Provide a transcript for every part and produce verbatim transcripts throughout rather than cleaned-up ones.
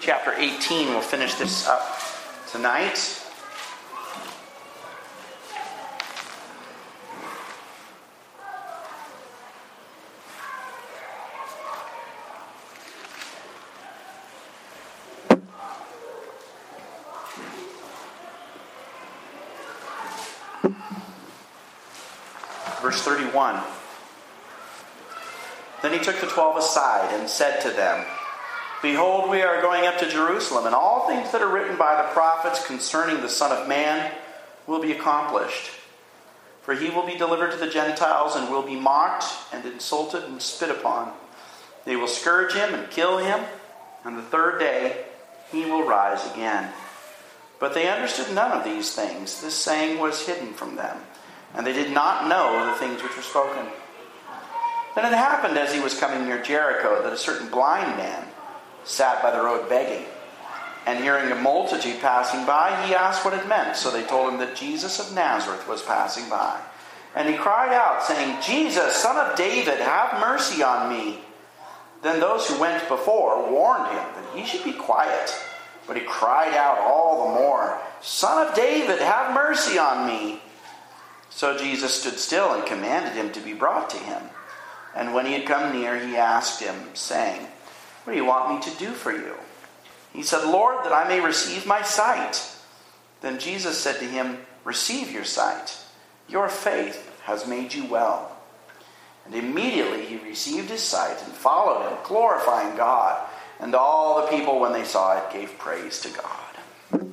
Chapter eighteen, we'll finish this up tonight. Verse thirty-one. Then he took the twelve aside and said to them, "Behold, we are going up to Jerusalem, and all things that are written by the prophets concerning the Son of Man will be accomplished. For he will be delivered to the Gentiles, and will be mocked, and insulted, and spit upon. They will scourge him, and kill him, and the third day he will rise again." But they understood none of these things. This saying was hidden from them, and they did not know the things which were spoken. Then it happened, as he was coming near Jericho, that a certain blind man sat by the road begging. And hearing a multitude passing by, he asked what it meant. So they told him that Jesus of Nazareth was passing by. And he cried out, saying, "Jesus, Son of David, have mercy on me." Then those who went before warned him that he should be quiet. But he cried out all the more, "Son of David, have mercy on me." So Jesus stood still and commanded him to be brought to him. And when he had come near, he asked him, saying, "What do you want me to do for you?" He said, "Lord, that I may receive my sight." Then Jesus said to him, "Receive your sight. Your faith has made you well." And immediately he received his sight and followed him, glorifying God. And all the people, when they saw it, gave praise to God.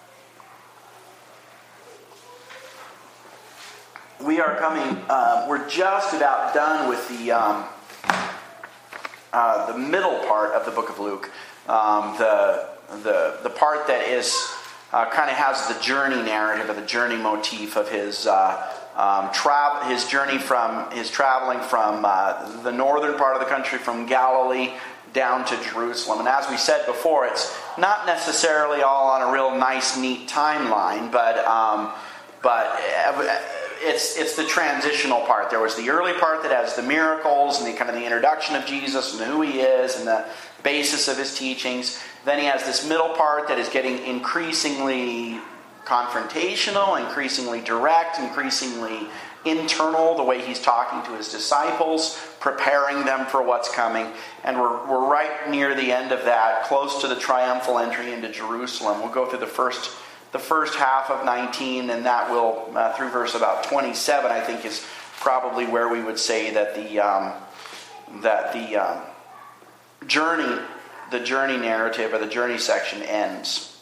We are coming, uh, we're just about done with the um, uh, the middle part of the book of Luke. Um, the, the, the part that is uh, kind of has the journey narrative or the journey motif of his uh, um, tra- his journey from his traveling from uh, the northern part of the country, from Galilee down to Jerusalem. And as we said before, it's not necessarily all on a real nice, neat timeline, but um, but it's it's the transitional part. There was the early part that has the miracles and the kind of the introduction of Jesus and who he is and the basis of his teachings. Then he has this middle part that is getting increasingly confrontational, increasingly direct, increasingly internal, the way he's talking to his disciples, preparing them for what's coming. And we're we're right near the end of that, close to the triumphal entry into Jerusalem. We'll go through the first the first half of nineteen, and that will, uh, through verse about twenty-seven, I think is probably where we would say that the um, that the um, journey, the journey narrative or the journey section ends.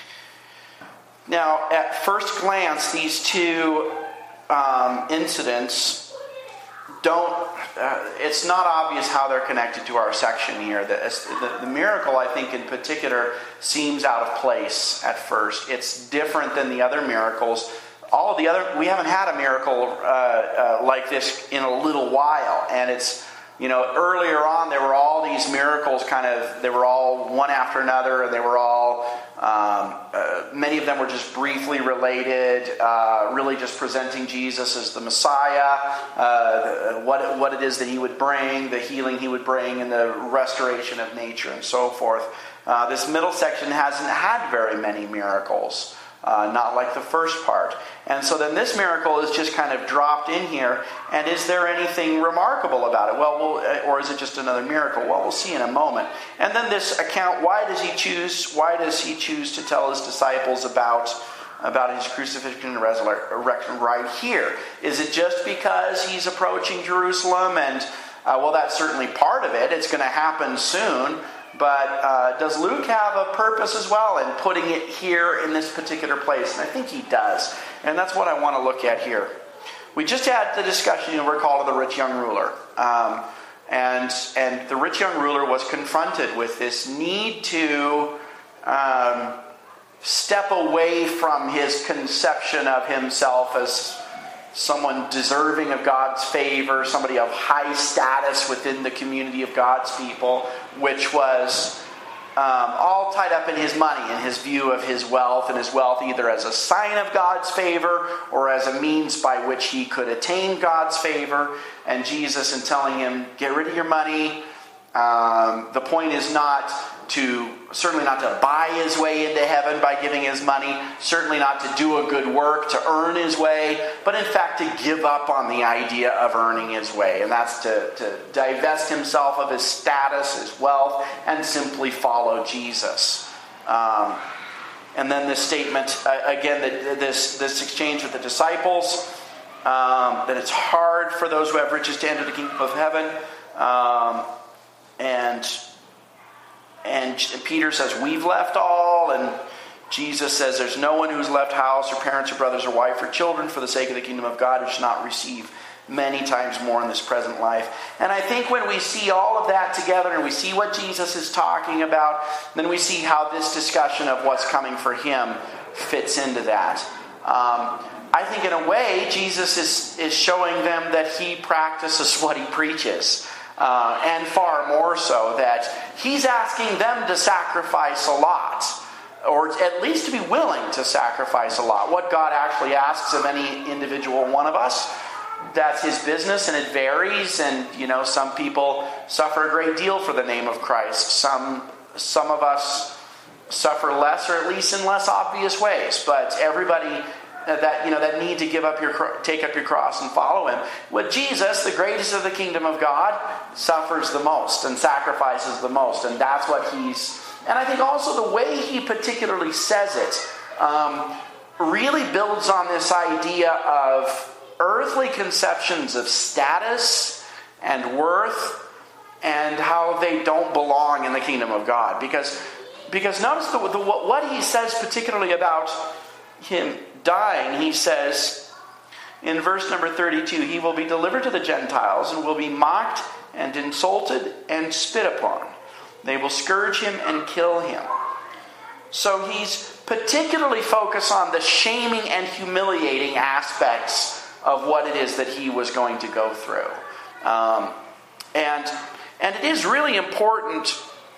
Now, at first glance, these two um, incidents don't, uh, it's not obvious how they're connected to our section here. The, the, the miracle, I think, in particular, seems out of place at first. It's different than the other miracles. All of the other, we haven't had a miracle uh, uh, like this in a little while. And it's, you know, earlier on, there were all these miracles kind of, they were all one after another, and they were all, um, uh, many of them were just briefly related, uh, really just presenting Jesus as the Messiah, uh, what, what it is that he would bring, the healing he would bring, and the restoration of nature and so forth. Uh, this middle section hasn't had very many miracles. Uh, not like the first part. And so then this miracle is just kind of dropped in here. And is there anything remarkable about it? Well, we'll or is it just another miracle? Well, we'll see in a moment. And then this account, why does he choose, why does he choose to tell his disciples about, about his crucifixion and resurrection right here? Is it just because he's approaching Jerusalem? And, uh, well, that's certainly part of it. It's going to happen soon. But uh, does Luke have a purpose as well in putting it here in this particular place? And I think he does. And that's what I want to look at here. We just had the discussion, you know, recall of the rich young ruler. Um, and, and the rich young ruler was confronted with this need to um, step away from his conception of himself as someone deserving of God's favor, somebody of high status within the community of God's people, which was um, all tied up in his money and his view of his wealth, and his wealth either as a sign of God's favor or as a means by which he could attain God's favor. And Jesus, in telling him, get rid of your money, Um, the point is not to, certainly not to buy his way into heaven by giving his money, certainly not to do a good work to earn his way, but in fact to give up on the idea of earning his way. And that's to, to divest himself of his status, his wealth, and simply follow Jesus. Um, and then this statement, uh, again, that this, this exchange with the disciples, um, that it's hard for those who have riches to enter the kingdom of heaven. Um, and And Peter says, we've left all. And Jesus says, there's no one who's left house or parents or brothers or wife or children for the sake of the kingdom of God who should not receive many times more in this present life. And I think when we see all of that together and we see what Jesus is talking about, then we see how this discussion of what's coming for him fits into that. Um, I think in a way, Jesus is, is showing them that he practices what he preaches. Uh, and far more so, that he's asking them to sacrifice a lot, or at least to be willing to sacrifice a lot. What God actually asks of any individual one of us, that's his business, and it varies. And you know, some people suffer a great deal for the name of Christ. Some some of us suffer less, or at least in less obvious ways. But everybody that you know that need to give up your take up your cross and follow him. With Jesus, the greatest of the kingdom of God, suffers the most and sacrifices the most, and that's what he's. And I think also the way he particularly says it um, really builds on this idea of earthly conceptions of status and worth, and how they don't belong in the kingdom of God. Because because notice the, the what he says particularly about him dying. He says in verse number thirty-two, he will be delivered to the Gentiles and will be mocked and insulted and spit upon. They will scourge him and kill him. So he's particularly focused on the shaming and humiliating aspects of what it is that he was going to go through. Um, and, and it is really important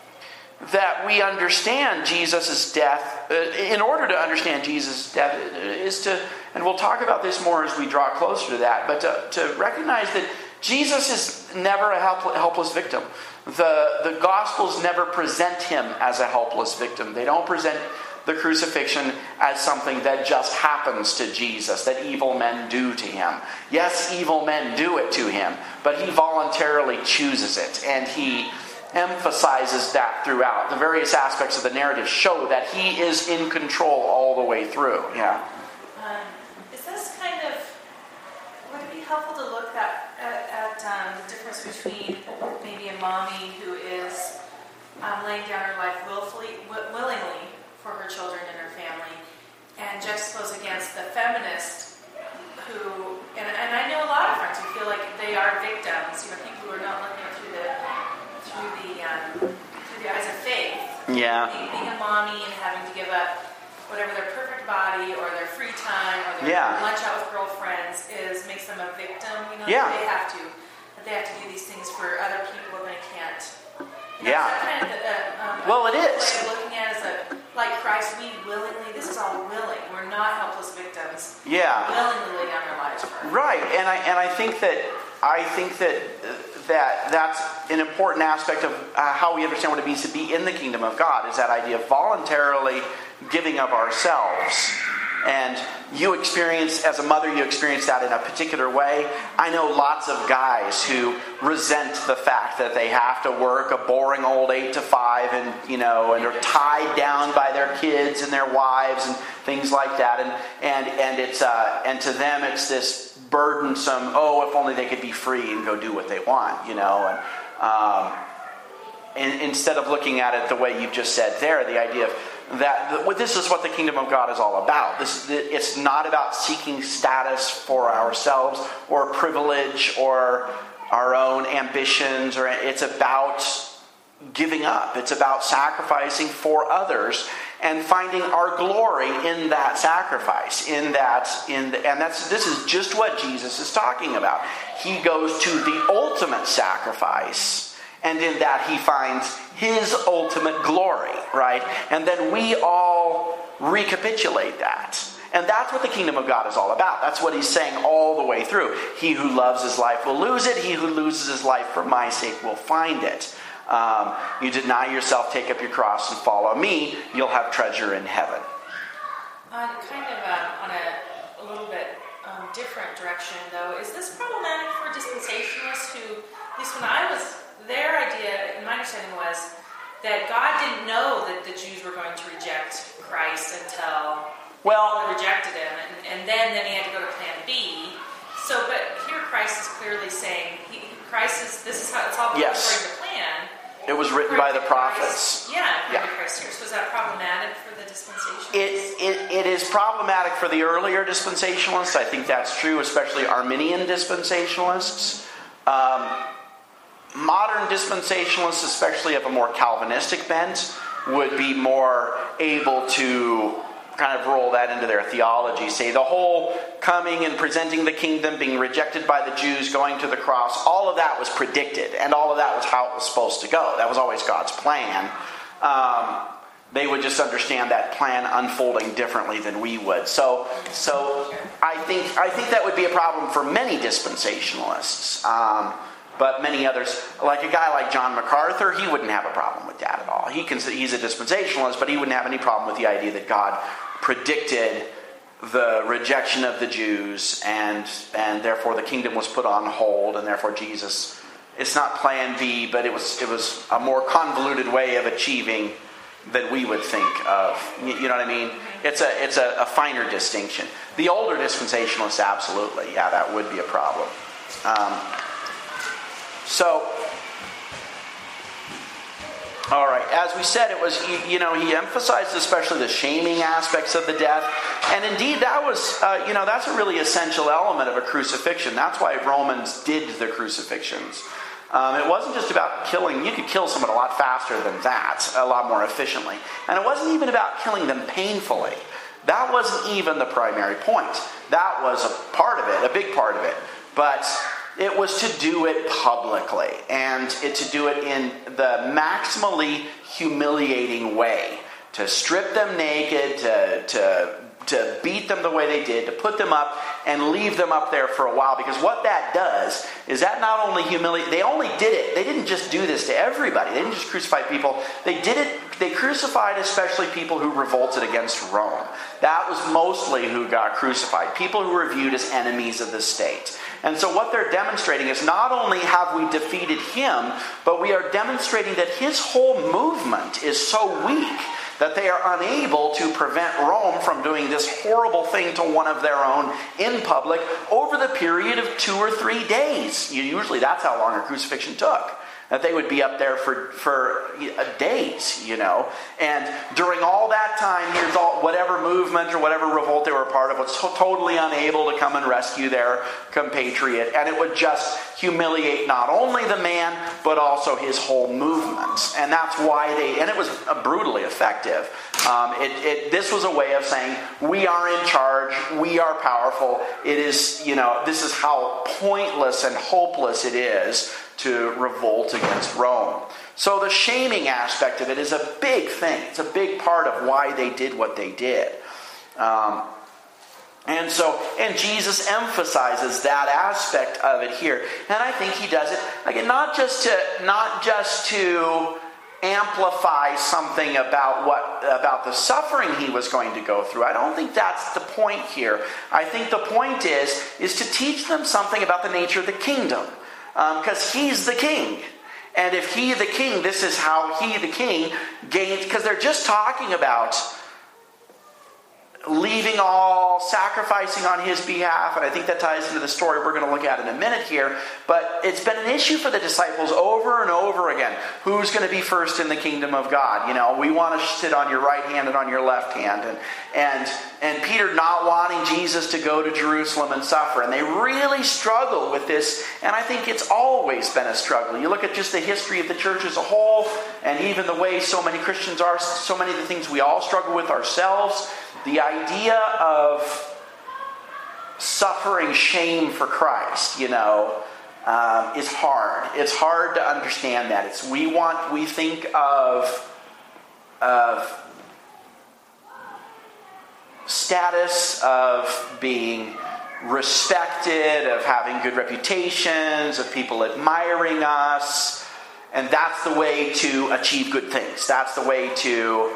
that we understand Jesus' death. Uh, in order to understand Jesus' death is to, and we'll talk about this more as we draw closer to that, but to, to recognize that Jesus is never a help, helpless victim. The, the Gospels never present him as a helpless victim. They don't present the crucifixion as something that just happens to Jesus, that evil men do to him. Yes, evil men do it to him, but he voluntarily chooses it, and he emphasizes that throughout. The various aspects of the narrative show that he is in control all the way through. Yeah. Um, is this kind of, would it be helpful to look at, at, at um, the difference between maybe a mommy who is um, laying down her life willfully, w- willingly for her children and her family, and juxtapose against the feminist who, and, and I know a lot of friends who feel like they are victims, you know, people who are not looking through the through the um, through the eyes of faith. Yeah. Being, being a mommy and having to give up whatever their perfect body or their free time or their yeah. lunch out with girlfriends is makes them a victim. You know, yeah. that they have to that they have to do these things for other people and they can't. You know, yeah. Is that kind of the, uh, um, well, it is. way of looking at it as a like Christ, we willingly. This is all willing. We're not helpless victims. Yeah. We willingly lay down our lives for her. Right, and I and I think that I think that. Uh, that that's an important aspect of uh, how we understand what it means to be in the kingdom of God, is that idea of voluntarily giving of ourselves. And you experience, as a mother, you experience that in a particular way. I know lots of guys who resent the fact that they have to work a boring old eight to five and, you know, and are tied down by their kids and their wives and things like that. And and, and it's uh, and to them it's this burdensome, oh, if only they could be free and go do what they want, you know. And um, and instead of looking at it the way you've just said there, the idea of that this is what the kingdom of God is all about. This, it's not about seeking status for ourselves or privilege or our own ambitions, or it's about giving up. It's about sacrificing for others and finding our glory in that sacrifice. In that, in the, and that's this is just what Jesus is talking about. He goes to the ultimate sacrifice, and in that he finds his ultimate glory, right? And then we all recapitulate that. And that's what the kingdom of God is all about. That's what he's saying all the way through. He who loves his life will lose it. He who loses his life for my sake will find it. Um, you deny yourself, take up your cross, and follow me, you'll have treasure in heaven. On kind of um, on a, a little bit um, different direction, though, is this problematic for dispensationalists who, at least when I was, their idea, and my understanding was that God didn't know that the Jews were going to reject Christ until well, they rejected him, and, and then, then he had to go to plan B. So, but here Christ is clearly saying, he, Christ is, this is how it's all going yes. according to plan. It was written by the prophets. Christ, yeah, yeah. Christ here. So is that problematic for the dispensationalists? It, it, it is problematic for the earlier dispensationalists. I think that's true, especially Arminian dispensationalists. Um, modern dispensationalists, especially of a more Calvinistic bent, would be more able to kind of roll that into their theology. Say the whole coming and presenting the kingdom, being rejected by the Jews, going to the cross, all of that was predicted, and all of that was how it was supposed to go. That was always God's plan. Um, they would just understand that plan unfolding differently than we would. So, so I think I think that would be a problem for many dispensationalists. Um, But many others, like a guy like John MacArthur, he wouldn't have a problem with that at all. He can, he's a dispensationalist, but he wouldn't have any problem with the idea that God predicted the rejection of the Jews, and and therefore the kingdom was put on hold, and therefore Jesus, it's not plan B, but it was it was a more convoluted way of achieving than we would think of. You, you know what I mean? It's a it's a, a finer distinction. The older dispensationalists, absolutely, yeah, that would be a problem. Um, So, all right, as we said, it was, you know, he emphasized especially the shaming aspects of the death. And indeed, that was, uh, you know, that's a really essential element of a crucifixion. That's why Romans did the crucifixions. Um, it wasn't just about killing. You could kill someone a lot faster than that, a lot more efficiently. And it wasn't even about killing them painfully. That wasn't even the primary point. That was a part of it, a big part of it. But it was to do it publicly, and it, to do it in the maximally humiliating way. To strip them naked, to, to, to beat them the way they did, to put them up and leave them up there for a while. Because what that does is that not only humiliate, they only did it, they didn't just do this to everybody. They didn't just crucify people. They did it, they crucified especially people who revolted against Rome. That was mostly who got crucified. People who were viewed as enemies of the state. And so what they're demonstrating is not only have we defeated him, but we are demonstrating that his whole movement is so weak that they are unable to prevent Rome from doing this horrible thing to one of their own in public over the period of two or three days. Usually that's how long a crucifixion took. That they would be up there for, for days, you know. And during all that time, here's all whatever movement or whatever revolt they were a part of was so totally unable to come and rescue their compatriot. And it would just humiliate not only the man, but also his whole movement. And that's why they, and it was brutally effective. Um, it, it, this was a way of saying, we are in charge, we are powerful. It is, you know, this is how pointless and hopeless it is to revolt against Rome. So the shaming aspect of it is a big thing. It's a big part of why they did what they did. Um, and so, and Jesus emphasizes that aspect of it here. And I think he does it, again, not just to, not just to amplify something about what about the suffering he was going to go through. I don't think that's the point here. I think the point is, is to teach them something about the nature of the kingdom. Because um, he's the king. And if he, the king, this is how he, the king, gains... Because they're just talking about leaving all, sacrificing on his behalf. And I think that ties into the story we're going to look at in a minute here. But it's been an issue for the disciples over and over again. Who's going to be first in the kingdom of God? You know, we want to sit on your right hand and on your left hand. And, and, and Peter not wanting Jesus to go to Jerusalem and suffer. And they really struggle with this. And I think it's always been a struggle. You look at just the history of the church as a whole. And even the way so many Christians are. So many of the things we all struggle with ourselves. The idea of suffering shame for Christ, you know, um, is hard. It's hard to understand that. It's we want we think of of status, of being respected, of having good reputations, of people admiring us. and that's the way to achieve good things. That's the way to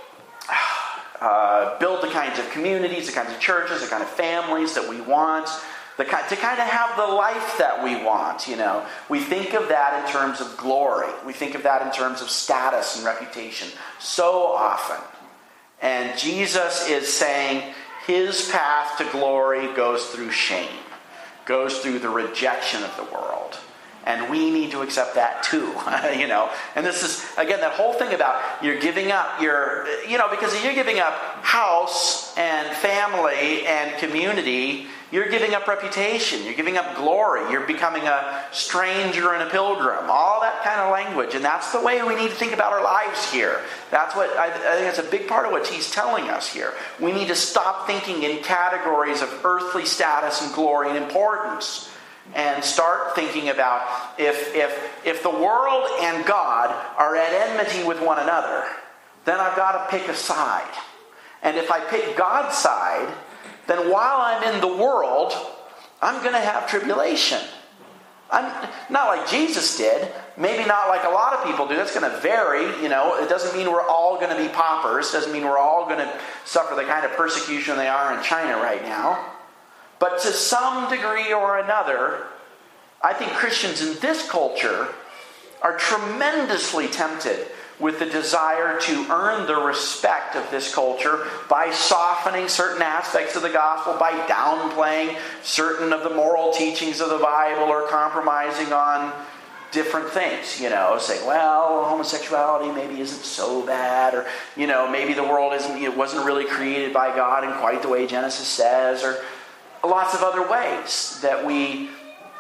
uh, build the kinds of communities, the kinds of churches, the kind of families that we want, the kind, to kind of have the life that we want, you know. We think of that in terms of glory. We think of that in terms of status and reputation so often. And Jesus is saying his path to glory goes through shame, goes through the rejection of the world. And we need to accept that too, you know. And this is, again, that whole thing about you're giving up your, you know, because if you're giving up house and family and community, you're giving up reputation. You're giving up glory. You're becoming a stranger and a pilgrim. All that kind of language. And that's the way we need to think about our lives here. That's what, I, I think that's a big part of what he's telling us here. We need to stop thinking in categories of earthly status and glory and importance. And start thinking about if, if, if the world and God are at enmity with one another, then I've got to pick a side. And if I pick God's side, then while I'm in the world, I'm going to have tribulation. I'm not like Jesus did. Maybe not like a lot of people do. That's going to vary. You know, it doesn't mean we're all going to be paupers. It doesn't mean we're all going to suffer the kind of persecution they are in China right now. But to some degree or another, I think Christians in this culture are tremendously tempted with the desire to earn the respect of this culture by softening certain aspects of the gospel, by downplaying certain of the moral teachings of the Bible, or compromising on different things. You know, saying, well, homosexuality maybe isn't so bad, or, you know, maybe the world isn't, it wasn't really created by God in quite the way Genesis says, or lots of other ways that we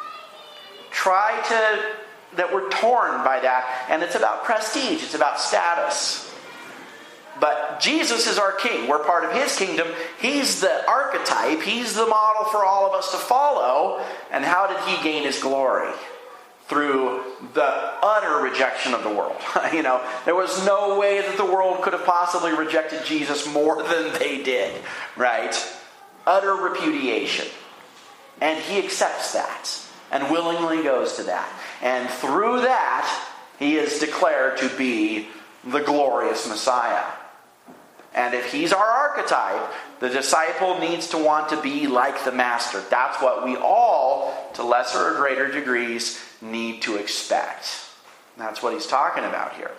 try to, that we're torn by that. And it's about prestige. It's about status. But Jesus is our king. We're part of his kingdom. He's the archetype. He's the model for all of us to follow. And how did he gain his glory? Through the utter rejection of the world. You know, there was no way that the world could have possibly rejected Jesus more than they did. Right? Utter repudiation. And he accepts that and willingly goes to that. And through that, he is declared to be the glorious Messiah. And if he's our archetype, the disciple needs to want to be like the master. That's what we all, to lesser or greater degrees, need to expect. That's what he's talking about here.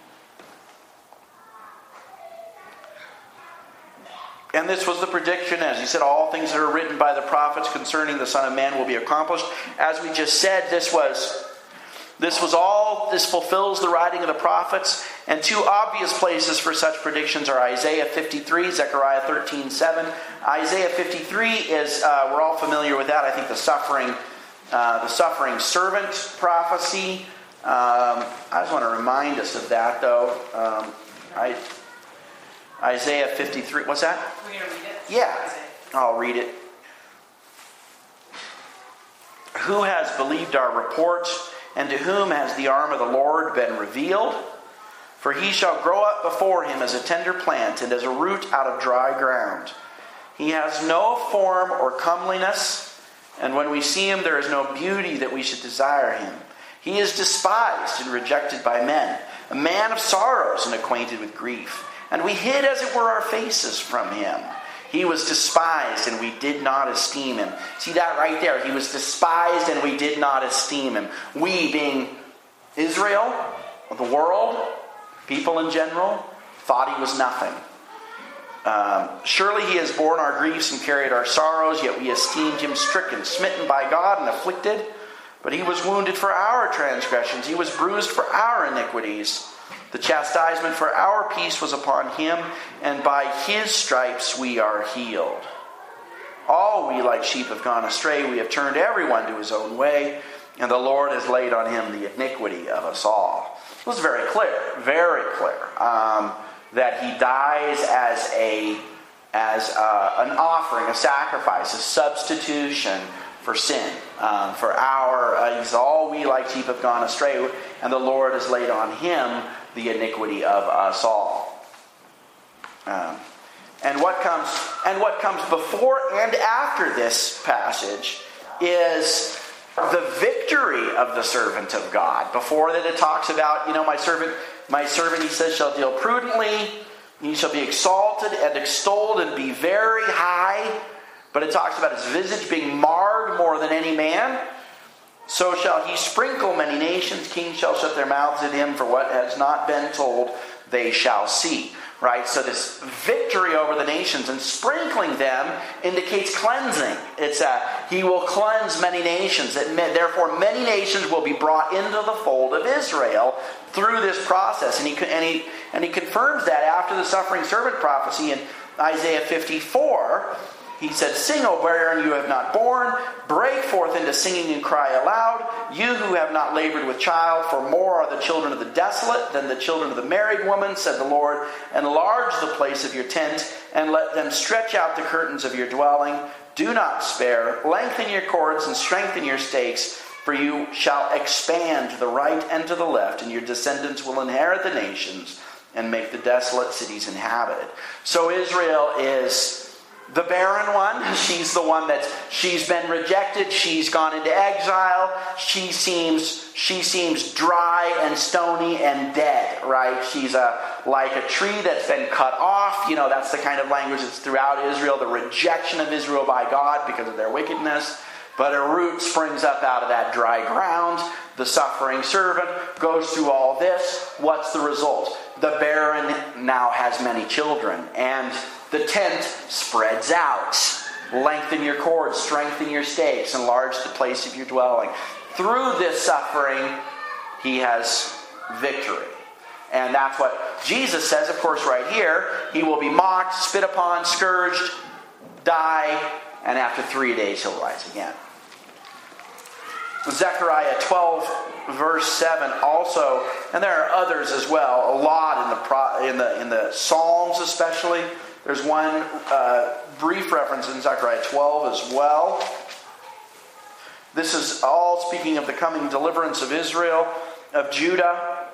And this was the prediction, as he said, all things that are written by the prophets concerning the Son of Man will be accomplished. As we just said, this was this was all, this fulfills the writing of the prophets. And two obvious places for such predictions are Isaiah fifty-three, Zechariah thirteen seven. Isaiah fifty-three is, uh, we're all familiar with that. I think the suffering, uh, the suffering servant prophecy. Um, I just want to remind us of that, though. Um, I... Isaiah fifty-three. What's that? We're going to read it? Yeah. I'll read it. Who has believed our report, and to whom has the arm of the Lord been revealed? For he shall grow up before him as a tender plant, and as a root out of dry ground. He has no form or comeliness, and when we see him there is no beauty that we should desire him. He is despised and rejected by men, a man of sorrows and acquainted with grief. And we hid, as it were, our faces from him. He was despised, and we did not esteem him. See that right there? He was despised, and we did not esteem him. We, being Israel, the world, people in general, thought he was nothing. Um, Surely he has borne our griefs and carried our sorrows, yet we esteemed him stricken, smitten by God, and afflicted. But he was wounded for our transgressions. He was bruised for our iniquities. The chastisement for our peace was upon him, and by his stripes we are healed. All we like sheep have gone astray. We have turned everyone to his own way, and the Lord has laid on him the iniquity of us all. It was very clear, very clear, um, that he dies as a as a, an offering, a sacrifice, a substitution for sin, um, for our. Uh, he's all we like sheep have gone astray, and the Lord has laid on him the iniquity of us all. Um, and what comes and what comes before and after this passage is the victory of the servant of God. Before that it talks about, you know, my servant, my servant, he says, shall deal prudently. He shall be exalted and extolled and be very high. But it talks about his visage being marred more than any man. So shall he sprinkle many nations. Kings shall shut their mouths at him, for what has not been told they shall see. Right? So this victory over the nations and sprinkling them indicates cleansing. It's a, he will cleanse many nations. Therefore, many nations will be brought into the fold of Israel through this process. And he, and he, and he confirms that after the suffering servant prophecy in Isaiah fifty-four. He said, sing, O barren, you have not borne. Break forth into singing and cry aloud. You who have not labored with child, for more are the children of the desolate than the children of the married woman, said the Lord. Enlarge the place of your tent, and let them stretch out the curtains of your dwelling. Do not spare. Lengthen your cords and strengthen your stakes, for you shall expand to the right and to the left, and your descendants will inherit the nations and make the desolate cities inhabited. So Israel is the barren one. She's the one that she's been rejected. She's gone into exile. She seems she seems dry and stony and dead, right? She's a like a tree that's been cut off. You know, that's the kind of language that's throughout Israel, the rejection of Israel by God because of their wickedness. But a root springs up out of that dry ground. The suffering servant goes through all this. What's the result? The barren now has many children, and the tent spreads out. Lengthen your cords, strengthen your stakes, enlarge the place of your dwelling. Through this suffering, he has victory. And that's what Jesus says, of course, right here. He will be mocked, spit upon, scourged, die, and after three days he'll rise again. Zechariah twelve, verse seven also, and there are others as well, a lot in the pro, in the in the Psalms especially. There's one uh, brief reference in Zechariah twelve as well. This is all speaking of the coming deliverance of Israel, of Judah.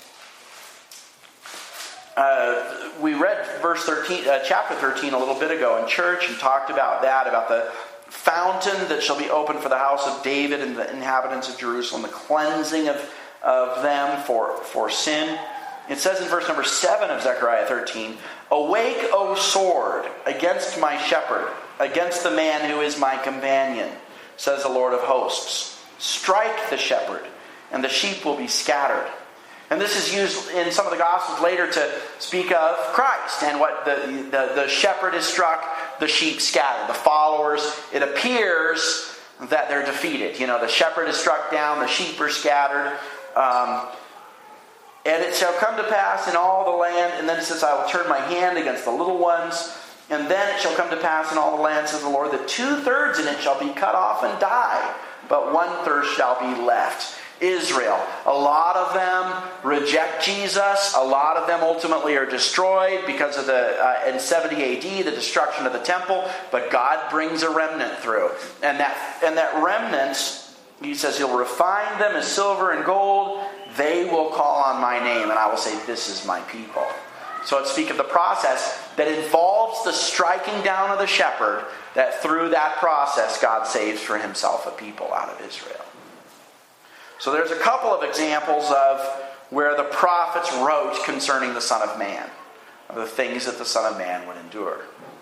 Uh, we read verse thirteen, uh, chapter thirteen a little bit ago in church and talked about that, about the fountain that shall be opened for the house of David and the inhabitants of Jerusalem, the cleansing of, of them for, for sin. It says in verse number seven of Zechariah thirteen, awake, O sword, against my shepherd, against the man who is my companion, says the Lord of hosts. Strike the shepherd, and the sheep will be scattered. And this is used in some of the Gospels later to speak of Christ. And what the, the, the shepherd is struck, the sheep scattered. The followers, it appears that they're defeated. You know, the shepherd is struck down, the sheep are scattered. Um, and it shall come to pass in all the land, and then it says, I will turn my hand against the little ones. And then it shall come to pass in all the land, says the Lord, that two-thirds in it shall be cut off and die, but one-third shall be left. Israel, a lot of them reject Jesus. A lot of them ultimately are destroyed because of the uh, in seventy A D the destruction of the temple. But God brings a remnant through, and that and that remnant, he says, He'll refine them as silver and gold. They will call on my name, and I will say, this is my people. So it speaks of the process that involves the striking down of the shepherd. That through that process, God saves for Himself a people out of Israel. So there's a couple of examples of where the prophets wrote concerning the Son of Man, of the things that the Son of Man would endure.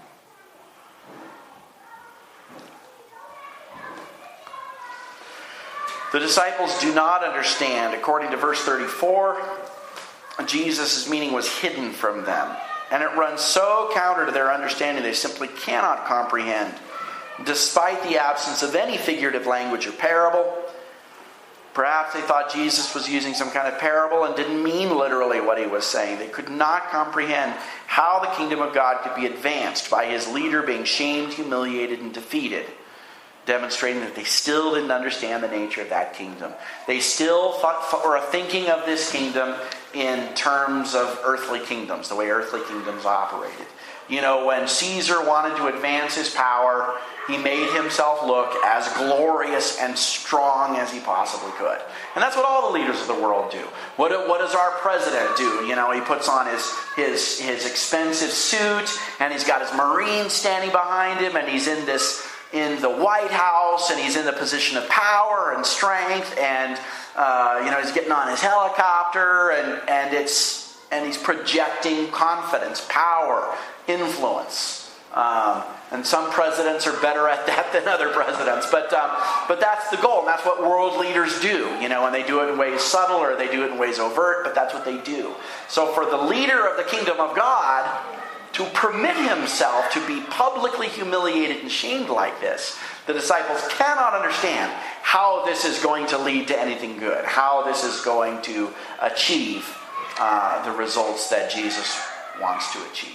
The disciples do not understand. According to verse thirty-four, Jesus' meaning was hidden from them. And it runs so counter to their understanding they simply cannot comprehend, despite the absence of any figurative language or parable. Perhaps they thought Jesus was using some kind of parable and didn't mean literally what He was saying. They could not comprehend how the kingdom of God could be advanced by His leader being shamed, humiliated, and defeated, demonstrating that they still didn't understand the nature of that kingdom. They still thought, were thinking of this kingdom in terms of earthly kingdoms, the way earthly kingdoms operated. You know, when Caesar wanted to advance his power, he made himself look as glorious and strong as he possibly could. And that's what all the leaders of the world do. What, what does our president do? You know, he puts on his, his, his expensive suit, and he's got his Marines standing behind him, and he's in this in the White House, and he's in the position of power and strength, and uh, you know he's getting on his helicopter, and and it's and he's projecting confidence, power, influence. Um, and some presidents are better at that than other presidents, but um, but that's the goal, and that's what world leaders do, you know, and they do it in ways subtle or they do it in ways overt, but that's what they do. So for the leader of the kingdom of God to permit himself to be publicly humiliated and shamed like this, the disciples cannot understand how this is going to lead to anything good, how this is going to achieve uh, the results that Jesus wants to achieve.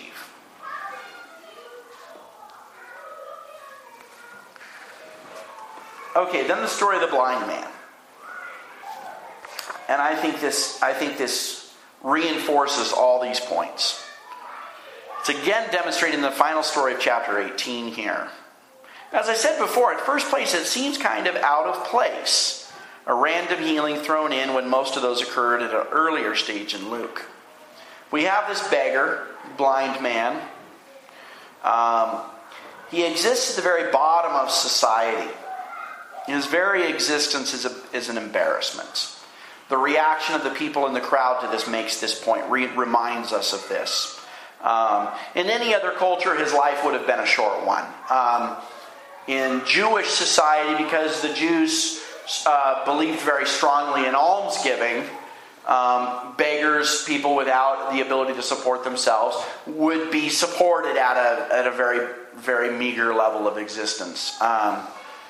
Okay, then the story of the blind man. And I think this I think this reinforces all these points. It's again demonstrated in the final story of chapter eighteen here. As I said before, at first place it seems kind of out of place. A random healing thrown in when most of those occurred at an earlier stage in Luke. We have this beggar, blind man. Um, he exists at the very bottom of society. His very existence is, a, is an embarrassment. The reaction of the people in the crowd to this makes this point, re- reminds us of this. Um, in any other culture, his life would have been a short one. Um, in Jewish society, because the Jews uh, believed very strongly in almsgiving, um, beggars, people without the ability to support themselves, would be supported at a, at a very, very meager level of existence. Um,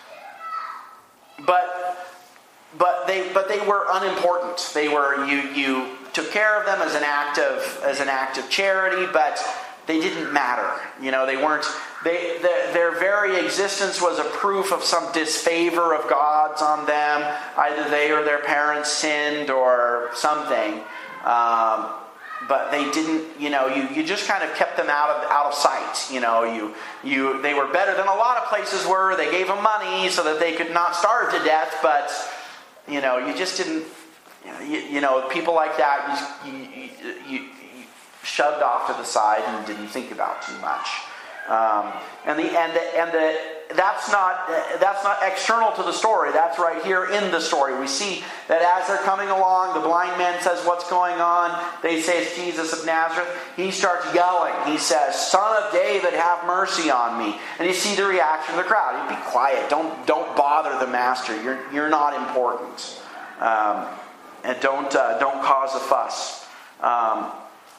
But but they but they were unimportant. They were you you took care of them as an act of as an act of charity, but they didn't matter. You know, they weren't they the, their very existence was a proof of some disfavor of God's on them. Either they or their parents sinned or something. Um, But they didn't, you know, you, you just kind of kept them out of out of sight. You know, you you they were better than a lot of places were. They gave them money so that they could not starve to death. But you know, you just didn't. You know, you, you know people like that you, you, you, you shoved off to the side and didn't think about too much. Um, and the and the, and the that's not that's not external to the story. That's right here in the story. We see that as they're coming along, the blind man says, "What's going on?" They say it's Jesus of Nazareth. He starts yelling. He says, "Son of David, have mercy on me." And you see the reaction of the crowd. You be quiet. Don't don't bother the master. You're you're not important. Um, and don't uh, don't cause a fuss. Um,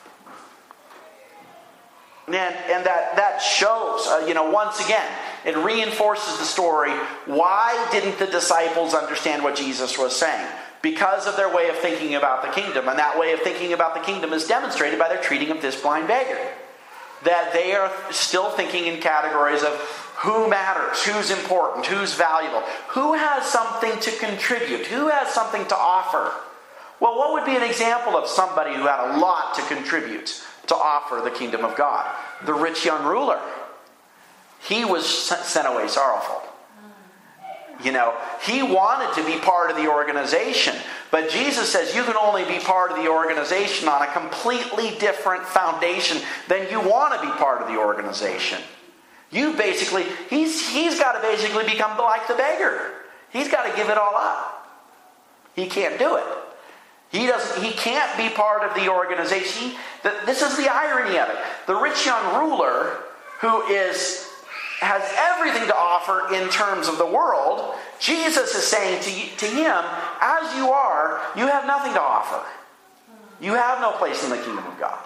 And, and that, that shows, uh, you know, once again, it reinforces the story. Why didn't the disciples understand what Jesus was saying? Because of their way of thinking about the kingdom. And that way of thinking about the kingdom is demonstrated by their treating of this blind beggar. That they are still thinking in categories of who matters, who's important, who's valuable, who has something to contribute, who has something to offer. Well, what would be an example of somebody who had a lot to contribute to offer the kingdom of God? The rich young ruler. He was sent away sorrowful. You know, he wanted to be part of the organization. But Jesus says you can only be part of the organization on a completely different foundation than you want to be part of the organization. You basically, he's he's got to basically become like the beggar. He's got to give it all up. He can't do it. He doesn't. He can't be part of the organization. He, the, this is the irony of it. The rich young ruler, who is has everything to offer in terms of the world, Jesus is saying to, to him, as you are, you have nothing to offer. You have no place in the kingdom of God.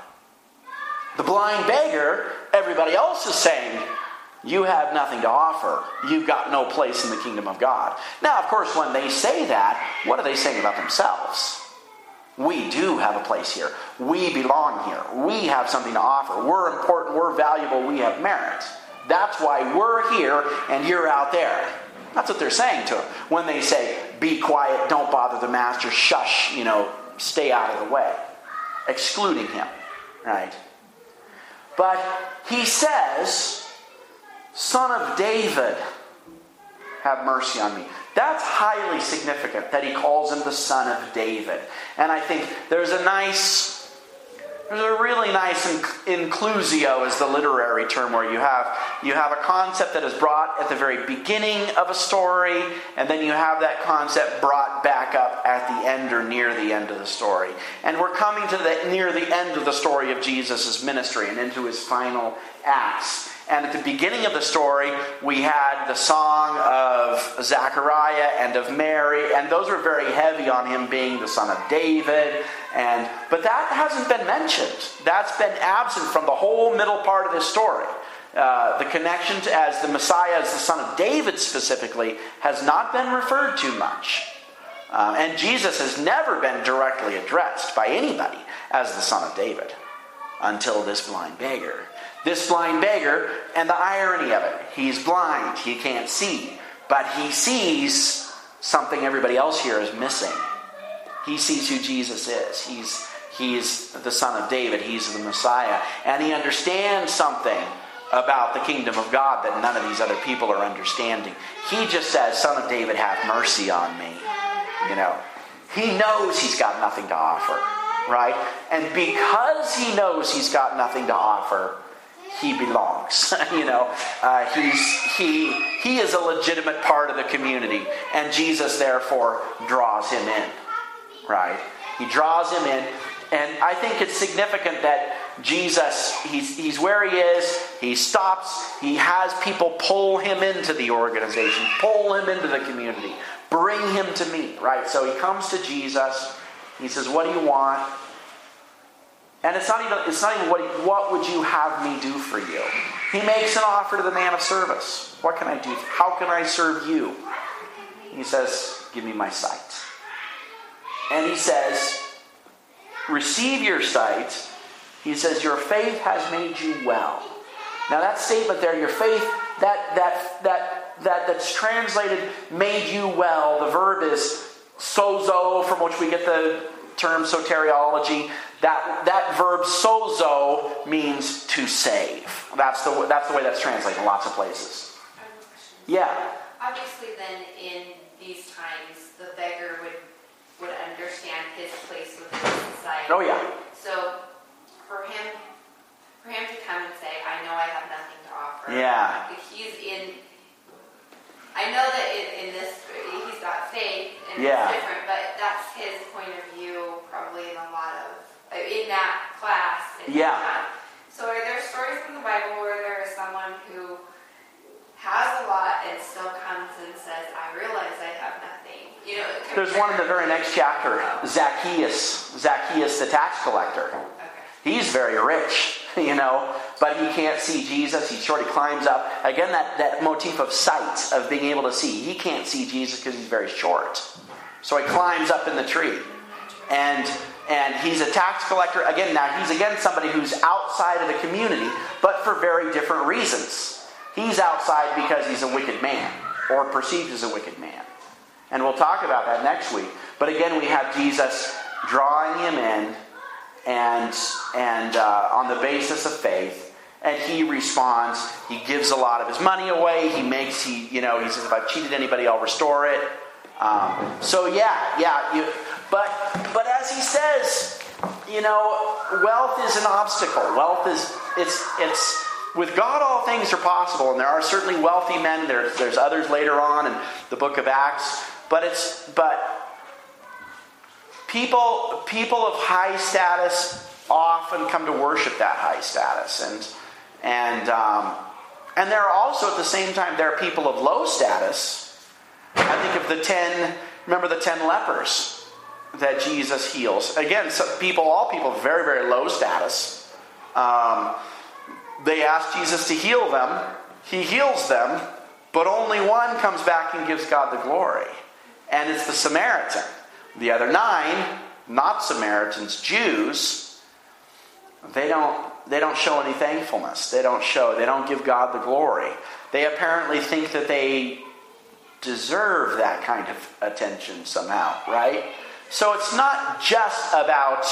The blind beggar, everybody else is saying, you have nothing to offer. You've got no place in the kingdom of God. Now, of course, when they say that, what are they saying about themselves? We do have a place here. We belong here. We have something to offer. We're important. We're valuable. We have merit. That's why we're here and you're out there. That's what they're saying to him. When they say, be quiet, don't bother the master, shush, you know, stay out of the way. Excluding him, right? But he says, Son of David, have mercy on me. That's highly significant that he calls him the Son of David. And I think there's a nice, there's a really nice inc- inclusio is the literary term, where you have you have a concept that is brought at the very beginning of a story, and then you have that concept brought back up at the end or near the end of the story. And we're coming to the near the end of the story of Jesus' ministry and into his final acts. And at the beginning of the story, we had the song of Zechariah and of Mary, and those were very heavy on him being the son of David. And but that hasn't been mentioned. That's been absent from the whole middle part of this story. Uh, the connection to, as the Messiah, as the son of David specifically, has not been referred to much. Uh, and Jesus has never been directly addressed by anybody as the son of David until this blind beggar. This blind beggar, and the irony of it, he's blind, he can't see, but he sees something everybody else here is missing. He sees who Jesus is. He's, he's the son of David, he's the Messiah, and he understands something about the kingdom of God that none of these other people are understanding. He just says, "Son of David, have mercy on me." You know, he knows he's got nothing to offer, right? And because he knows he's got nothing to offer, he belongs. you know, uh, he's he he is a legitimate part of the community, and Jesus therefore draws him in. Right? He draws him in, and I think it's significant that Jesus, he's he's where he is. He stops. He has people pull him into the organization, pull him into the community, bring him to me. Right? So he comes to Jesus. He says, "What do you want?" And it's not even, it's not even what, what would you have me do for you? He makes an offer to the man of service. What can I do? How can I serve you? He says, "Give me my sight." And he says, "Receive your sight." He says, "Your faith has made you well." Now that statement there, your faith, that that that that that's translated "made you well." The verb is sozo, from which we get the term soteriology. That that verb sozo means to save. That's the that's the way that's translated in lots of places. Yeah. Obviously, then in these times, the beggar would would understand his place within society. Oh yeah. So for him, for him to come and say, "I know I have nothing to offer." Yeah. He's in. I know that in, in this, he's got faith, and yeah. it's different, but that's his point of view, probably in a lot of in that class. In yeah. That so, are there stories in the Bible where there is someone who has a lot and still comes and says, "I realize I have nothing"? You know, there's one in the very next chapter, Zacchaeus, Zacchaeus the tax collector. Okay. He's very rich, you know, but he can't see Jesus. He sort of climbs up. Again, that, that motif of sight, of being able to see. He can't see Jesus because he's very short. So he climbs up in the tree. And and he's a tax collector. Again, now he's again somebody who's outside of the community, but for very different reasons. He's outside because he's a wicked man, or perceived as a wicked man. And we'll talk about that next week. But again, we have Jesus drawing him in, and and uh, on the basis of faith, and he responds. He gives a lot of his money away. He makes he you know he says, "If I've cheated anybody, I'll restore it." Um, so yeah, yeah. You, but but as he says, you know, wealth is an obstacle. Wealth is it's it's with God all things are possible, and there are certainly wealthy men. There's there's others later on in the book of Acts. But it's but people people of high status often come to worship that high status, and and um, and there are also at the same time there are people of low status. I think of the ten. Remember the ten lepers that Jesus heals. Again, some people, all people, of very very low status. Um, they ask Jesus to heal them. He heals them, but only one comes back and gives God the glory. And it's the Samaritan. The other nine, not Samaritans, Jews, they don't they don't show any thankfulness. They don't show, they don't give God the glory. They apparently think that they deserve that kind of attention somehow, right? So it's not just about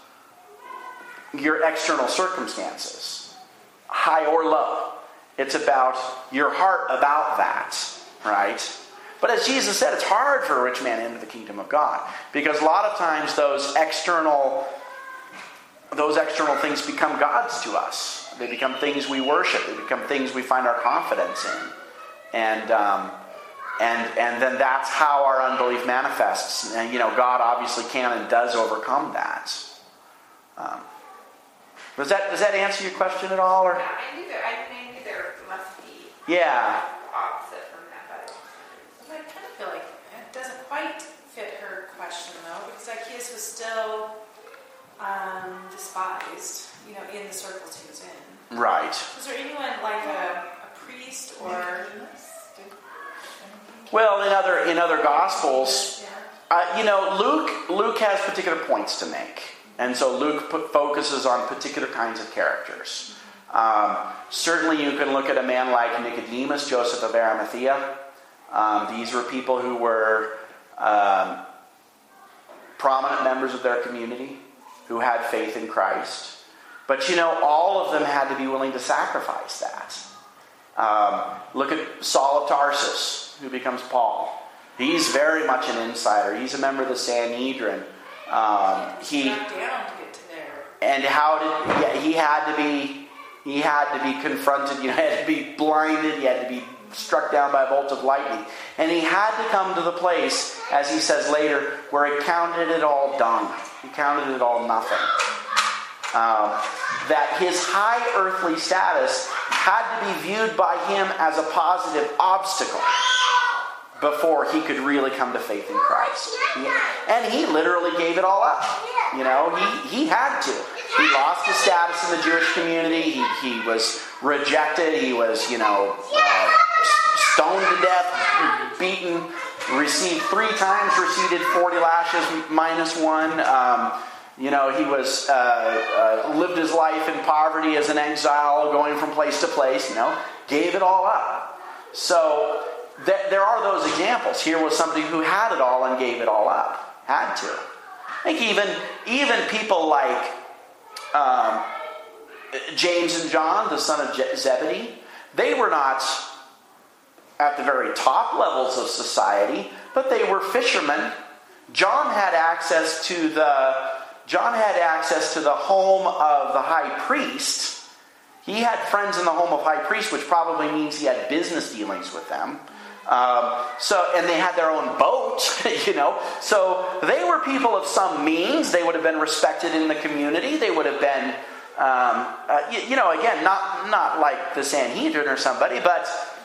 your external circumstances, high or low. It's about your heart about that, right? But as Jesus said, it's hard for a rich man to enter the kingdom of God. Because a lot of times those external those external things become gods to us. They become things we worship. They become things we find our confidence in. And um, and and then that's how our unbelief manifests. And, you know, God obviously can and does overcome that. Um, does that does that answer your question at all? Or? Yeah, I knew there, I knew there must be Yeah. opposite from that, but I kind of feel like it doesn't quite fit her question though, because Zacchaeus was still um, despised, you know, in the circles he was in. Right. Was there anyone like a, a priest or? Well, in other in other Gospels, Yeah. uh, you know, Luke Luke has particular points to make, and so Luke put, focuses on particular kinds of characters. Um, certainly, you can look at a man like Nicodemus, Joseph of Arimathea. Um, these were people who were um, prominent members of their community, who had faith in Christ. But you know, all of them had to be willing to sacrifice that. Um, look at Saul of Tarsus, who becomes Paul. He's very much an insider. He's a member of the Sanhedrin. Um, he Struck down to get to there. and how did yeah, he had to be he had to be confronted. You know, he had to be blinded. He had to be struck down by a bolt of lightning, and he had to come to the place, as he says later, where he counted it all dung. He counted it all nothing. Um, that his high earthly status had to be viewed by him as a positive obstacle before he could really come to faith in Christ. He, and he literally gave it all up. You know, he, he had to. He lost his status in the Jewish community. He, he was rejected. He was, you know, uh, stoned to death, beaten, received three times, received forty lashes minus one. Um, You know, he was uh, uh, lived his life in poverty as an exile, going from place to place. You know, gave it all up. So th- there are those examples. Here was somebody who had it all and gave it all up. Had to. I think even even people like um, James and John, the son of Je- Zebedee, they were not at the very top levels of society, but they were fishermen. John had access to the John had access to the home of the high priest. He had friends in the home of high priest, which probably means he had business dealings with them. Um, so, and they had their own boat, you know. So they were people of some means. They would have been respected in the community. They would have been, um, uh, you, you know, again, not not like the Sanhedrin or somebody, but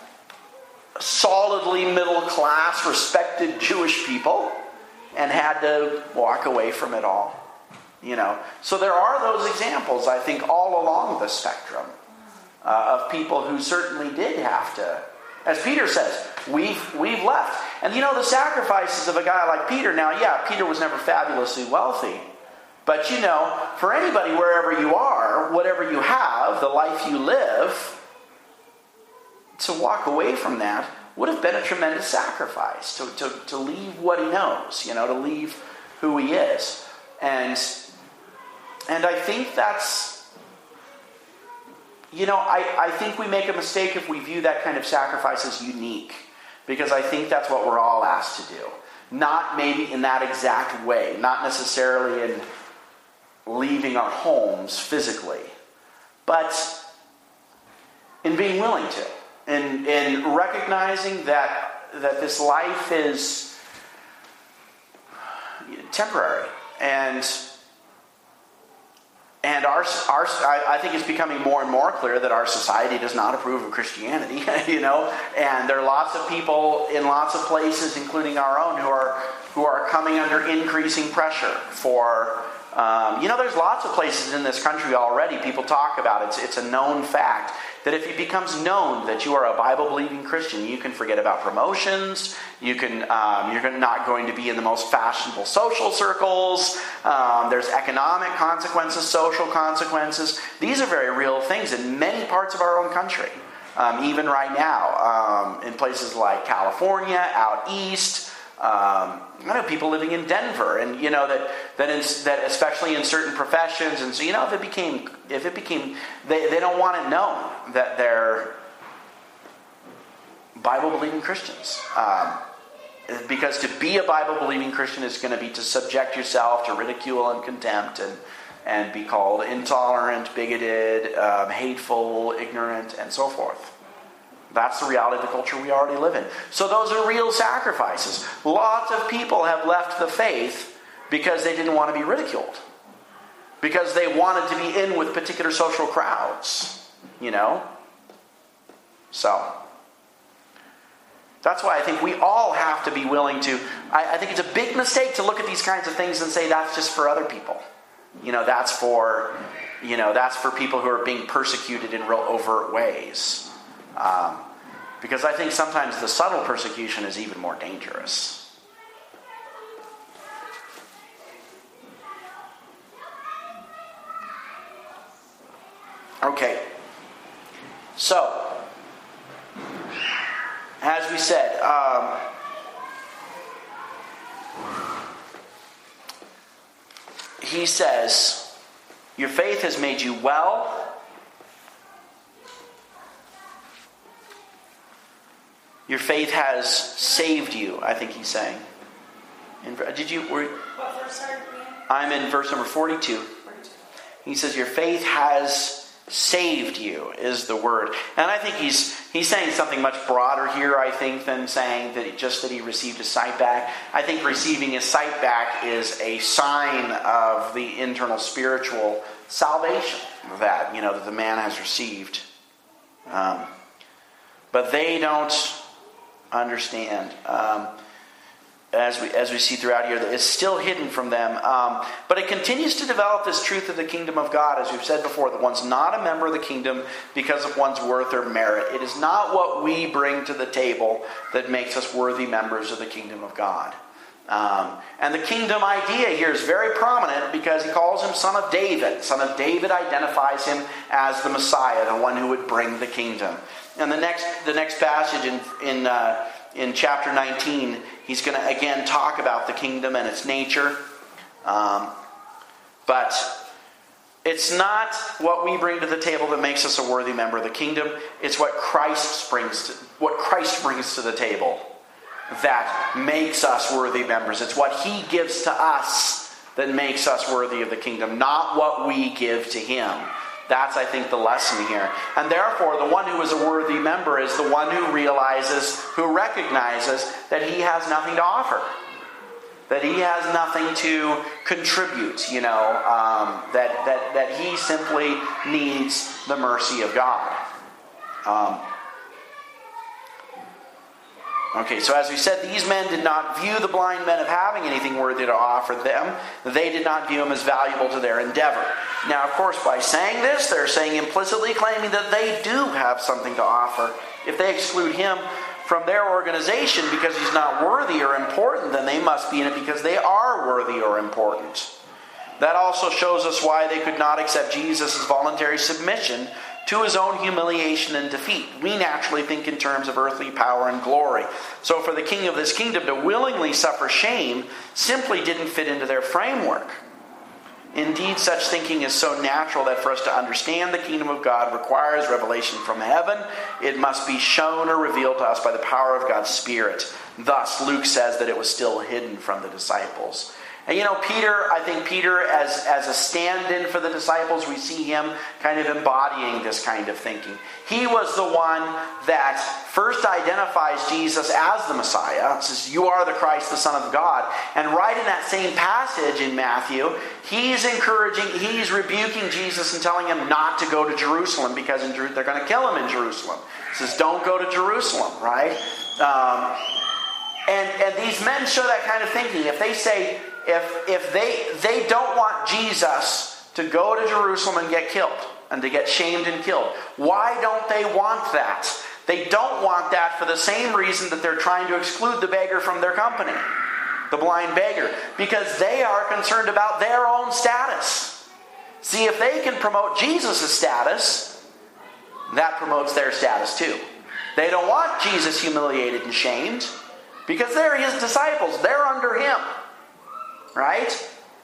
solidly middle class, respected Jewish people, and had to walk away from it all. You know, so there are those examples, I think, all along the spectrum uh, of people who certainly did have to, as Peter says, we've we've left. And you know, the sacrifices of a guy like Peter. Now, yeah, Peter was never fabulously wealthy, but you know, for anybody, wherever you are, whatever you have, the life you live, to walk away from that would have been a tremendous sacrifice. To to to leave what he knows, you know, to leave who he is, and. And I think that's, you know, I, I think we make a mistake if we view that kind of sacrifice as unique. Because I think that's what we're all asked to do. Not maybe in that exact way. Not necessarily in leaving our homes physically. But in being willing to. In, in recognizing that, that this life is temporary. And... And our, our, I think it's becoming more and more clear that our society does not approve of Christianity, you know. And there are lots of people in lots of places, including our own, who are who are coming under increasing pressure for. Um, you know, there's lots of places in this country already. People talk about it. It's, it's a known fact that if it becomes known that you are a Bible-believing Christian, you can forget about promotions. You can, um, you're not going to be in the most fashionable social circles. Um, there's economic consequences, social consequences. These are very real things in many parts of our own country. Um, even right now, um, in places like California, out east. Um, I know people living in Denver, and you know that that in, that especially in certain professions, and so you know if it became if it became they, they don't want it known that they're Bible believing Christians, um, because to be a Bible believing Christian is going to be to subject yourself to ridicule and contempt, and and be called intolerant, bigoted, um, hateful, ignorant, and so forth. That's the reality of the culture we already live in. So those are real sacrifices. Lots of people have left the faith because they didn't want to be ridiculed. Because they wanted to be in with particular social crowds. You know? So, that's why I think we all have to be willing to... I, I think it's a big mistake to look at these kinds of things and say that's just for other people. You know, that's for... You know, that's for people who are being persecuted in real overt ways. Um, because I think sometimes the subtle persecution is even more dangerous. Okay. So, as we said, um, he says, your faith has made you well. Your faith has saved you, I think he's saying. In, did you? Were, what verse are you in? I'm in verse number forty-two. forty-two. He says, your faith has saved you, is the word. And I think he's he's saying something much broader here, I think, than saying that he, just that he received his sight back. I think receiving his sight back is a sign of the internal spiritual salvation that, you know, that the man has received. Um, but they don't understand. Um, As we as we see throughout here, it's still hidden from them. Um, but it continues to develop this truth of the kingdom of God, as we've said before, that one's not a member of the kingdom because of one's worth or merit. It is not what we bring to the table that makes us worthy members of the kingdom of God. Um, and the kingdom idea here is very prominent because he calls him Son of David. Son of David identifies him as the Messiah, the one who would bring the kingdom. And the next the next passage in in uh, in chapter nineteen, he's going to again talk about the kingdom and its nature. Um, but it's not what we bring to the table that makes us a worthy member of the kingdom. It's what Christ brings to, what Christ brings to the table that makes us worthy members. It's what he gives to us that makes us worthy of the kingdom, not what we give to him. That's, I think, the lesson here. And therefore, the one who is a worthy member is the one who realizes, who recognizes that he has nothing to offer. That he has nothing to contribute, you know. Um, that, that, that he simply needs the mercy of God. Um, Okay, so as we said, these men did not view the blind men of having anything worthy to offer them. They did not view them as valuable to their endeavor. Now, of course, by saying this, they're saying implicitly claiming that they do have something to offer. If they exclude him from their organization because he's not worthy or important, then they must be in it because they are worthy or important. That also shows us why they could not accept Jesus' voluntary submission to his own humiliation and defeat. We naturally think in terms of earthly power and glory. So for the king of this kingdom to willingly suffer shame simply didn't fit into their framework. Indeed, such thinking is so natural that for us to understand the kingdom of God requires revelation from heaven. It must be shown or revealed to us by the power of God's Spirit. Thus, Luke says that it was still hidden from the disciples. And you know, Peter, I think Peter, as, as a stand-in for the disciples, we see him kind of embodying this kind of thinking. He was the one that first identifies Jesus as the Messiah. Says, you are the Christ, the Son of God. And right in that same passage in Matthew, he's encouraging, he's rebuking Jesus and telling him not to go to Jerusalem because in, they're going to kill him in Jerusalem. He says, don't go to Jerusalem, right? Um, and, and these men show that kind of thinking. If they say, If if they they don't want Jesus to go to Jerusalem and get killed and to get shamed and killed, why don't they want that? They don't want that for the same reason that they're trying to exclude the beggar from their company, the blind beggar, because they are concerned about their own status. See, if they can promote Jesus' status, that promotes their status too. They don't want Jesus humiliated and shamed because they're his disciples. They're under him. Right?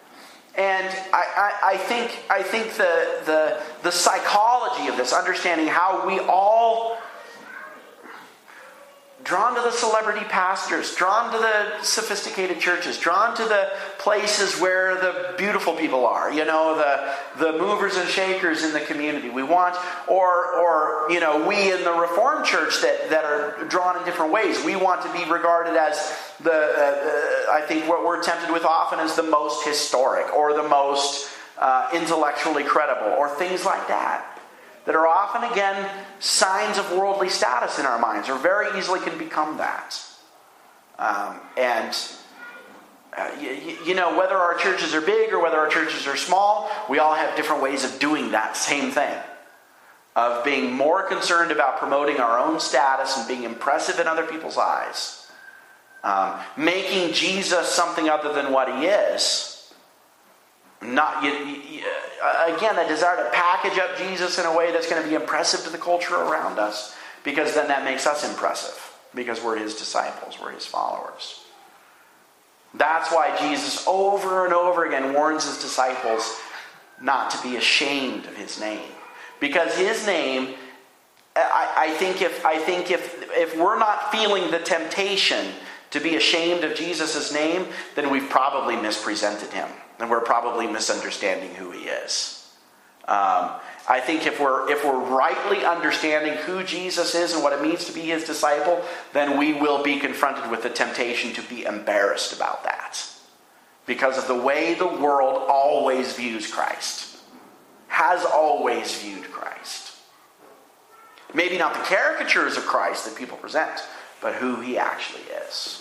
And I, I, I think I think the, the the psychology of this, understanding how we all Drawn to the celebrity pastors, drawn to the sophisticated churches, drawn to the places where the beautiful people are, you know, the, the movers and shakers in the community. We want, or, or you know, we in the Reformed Church that, that are drawn in different ways. We want to be regarded as the, uh, I think what we're tempted with often is the most historic or the most uh, intellectually credible or things like that. That are often, again, signs of worldly status in our minds, or very easily can become that. Um, and, uh, you, you know, whether our churches are big or whether our churches are small, we all have different ways of doing that same thing. Of being more concerned about promoting our own status and being impressive in other people's eyes. Um, making Jesus something other than what he is. Not you, you, again, a desire to package up Jesus in a way that's going to be impressive to the culture around us, because then that makes us impressive, because we're his disciples, we're his followers. That's why Jesus over and over again warns his disciples not to be ashamed of his name, because his name, I, I think if I think if if we're not feeling the temptation to be ashamed of Jesus' name, then we've probably mispresented him. And we're probably misunderstanding who he is. Um, I think if we're if we're rightly understanding who Jesus is and what it means to be his disciple, then we will be confronted with the temptation to be embarrassed about that. Because of the way the world always views Christ. Has always viewed Christ. Maybe not the caricatures of Christ that people present, but who he actually is.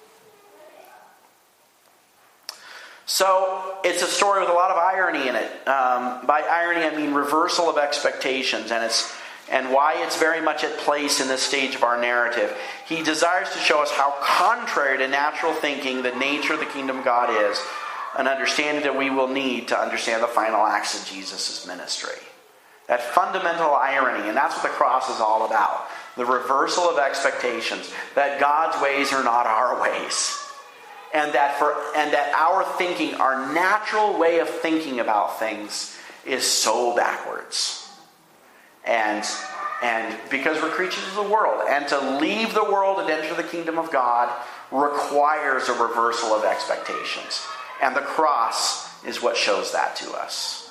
So, it's a story with a lot of irony in it. Um, by irony, I mean reversal of expectations, and it's and why it's very much at place in this stage of our narrative. He desires to show us how contrary to natural thinking the nature of the kingdom of God is, an understanding that we will need to understand the final acts of Jesus' ministry. That fundamental irony, and that's what the cross is all about. The reversal of expectations, that God's ways are not our ways. And that for and that our thinking, our natural way of thinking about things, is so backwards. And and because we're creatures of the world, and to leave the world and enter the kingdom of God requires a reversal of expectations. And the cross is what shows that to us.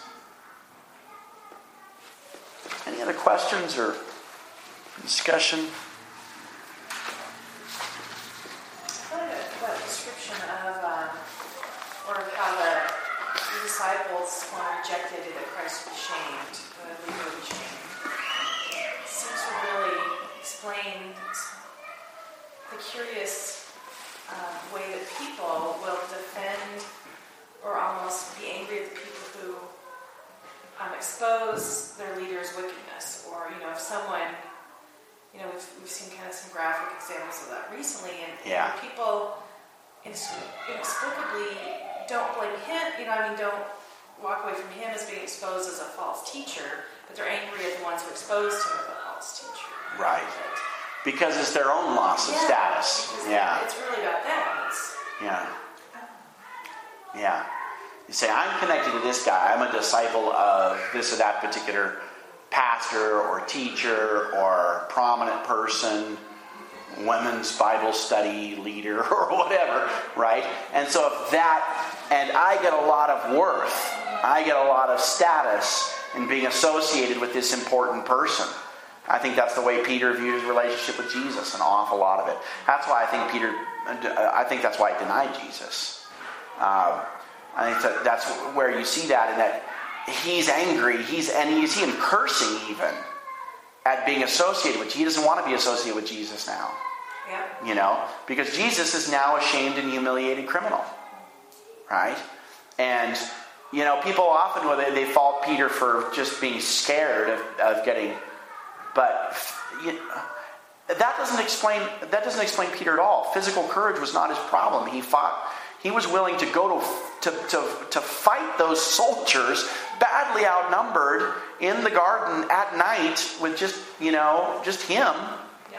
Any other questions or discussion? Of um, or how the, the disciples, when rejected, that Christ would be shamed, the leader would be shamed. It seems to really explain the curious uh, way that people will defend or almost be angry at the people who um, expose their leader's wickedness. Or, you know, if someone, you know, we've, we've seen kind of some graphic examples of that recently, and, yeah. and people inexplicably don't blame him, you know, I mean, don't walk away from him as being exposed as a false teacher, but they're angry at the ones who exposed him as a false teacher. Right. Because it's their own loss of yeah, status. Yeah. It's really about them. It's, yeah. Yeah. You say, I'm connected to this guy. I'm a disciple of this or that particular pastor or teacher or prominent person, women's Bible study leader or whatever, right? And so if that, and I get a lot of worth, I get a lot of status in being associated with this important person. I think that's the way Peter viewed his relationship with Jesus, an awful lot of it. That's why I think Peter, I think that's why he denied Jesus. Um, I think that that's where you see that, in that he's angry, he's and you see him cursing even at being associated with. He doesn't want to be associated with Jesus now. Yeah. You know, because Jesus is now a shamed and humiliated criminal, right? And you know, people often well, they, they fault Peter for just being scared of, of getting, but you know, that doesn't explain that doesn't explain Peter at all. Physical courage was not his problem. He fought. He was willing to go to to to, to fight those soldiers, badly outnumbered, in the garden at night with just you know just him.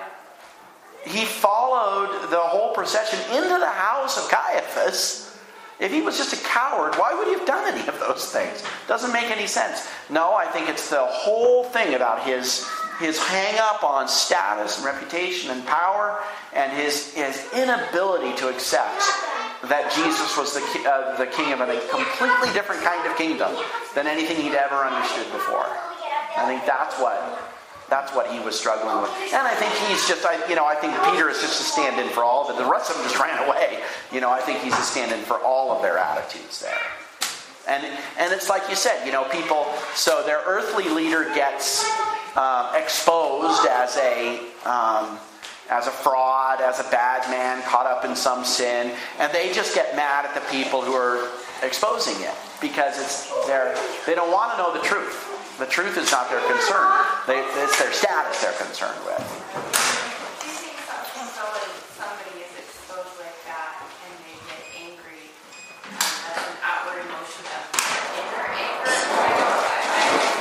He followed the whole procession into the house of Caiaphas If he was just a coward, why would he have done any of those things? Doesn't make any sense. No, I think it's the whole thing about his his hang up on status and reputation and power, and his his inability to accept that Jesus was the uh, the king of a completely different kind of kingdom than anything he'd ever understood before. I think that's what that's what he was struggling with. And I think he's just, I, you know, I think Peter is just a stand-in for all of it. The rest of them just ran away. You know, I think he's a stand-in for all of their attitudes there. And and it's like you said, you know, people, so their earthly leader gets um, exposed as a um, as a fraud, as a bad man, caught up in some sin, and they just get mad at the people who are exposing it because it's their they don't want to know the truth. The truth is not their concern. They, it's their status they're concerned with. Do you think somebody, somebody is exposed like that and they get angry um, as an outward emotion of inner anger? I know I, I,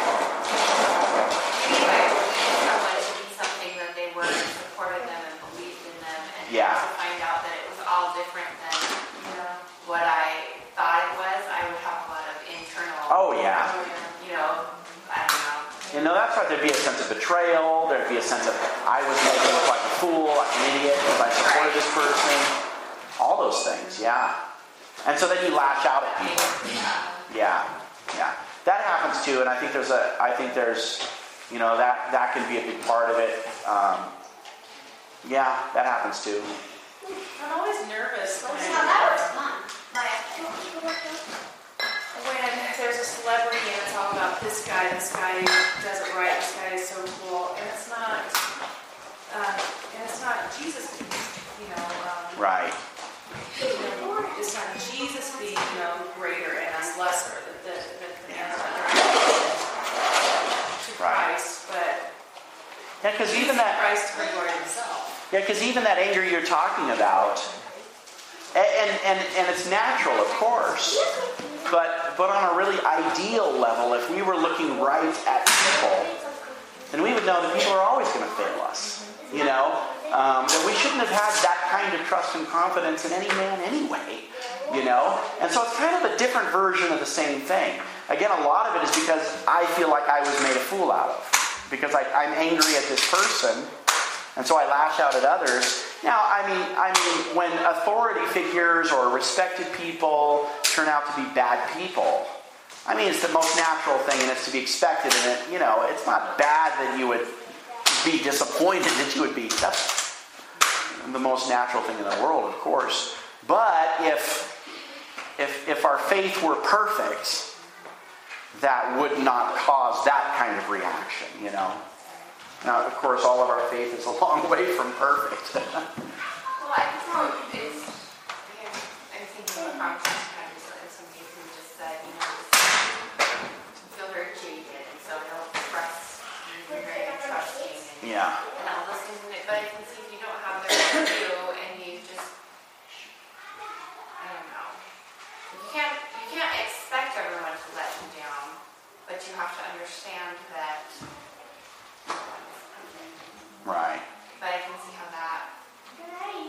anyway, I believe someone to be something that they were and supported them and believed in them, and Yeah. to find out that it was all different than Yeah. what I thought it was, I would have a lot of internal, Oh, yeah. you know, I don't know. You know, that's why there'd be a sense of betrayal. There'd be a sense of, I was made to look like a fool, like an idiot, because I supported this person. All those things, yeah. And so then you lash out at people. Yeah, yeah. That happens too, and I think there's a, I think there's, you know, that, that can be a big part of it. Um, yeah, that happens too. I'm always nervous when, So that was fun. when there's a celebrity and it's all about this guy, this guy does it right, this guy is so cool, and it's not, um, and it's not Jesus, you know, um, Right. you know, it's not Jesus being, you know, greater and us lesser, that the, the, the man's not to Christ, but Yeah, because even that, Christ to the glory of himself. yeah, because even that anger you're talking about, and, and and and it's natural, of course, but but on a really ideal level, if we were looking right at people, then we would know that people are always going to fail us. You know, um, that we shouldn't have had that kind of trust and confidence in any man anyway. You know, and so it's kind of a different version of the same thing. Again, a lot of it is because I feel like I was made a fool out of, because I, I'm angry at this person. And so I lash out at others. Now, I mean, I mean, when authority figures or respected people turn out to be bad people, I mean, it's the most natural thing, and it's to be expected. And it, you know, it's not bad that you would be disappointed that you would be. That's the most natural thing in the world, of course. But if if if our faith were perfect, that would not cause that kind of reaction. You know. Now, of course, all of our faith is a long way from perfect. Well, I just know it's, again, I'm thinking of conversations I had with somebody who just said, you know, just feel very jaded, and so they'll express being very trusting and, Yeah. and all those things in it. But I can see if you don't have their view and you just, I don't know. You can't, you can't expect everyone to let you down, but you have to understand that. Right. But I can see how that I,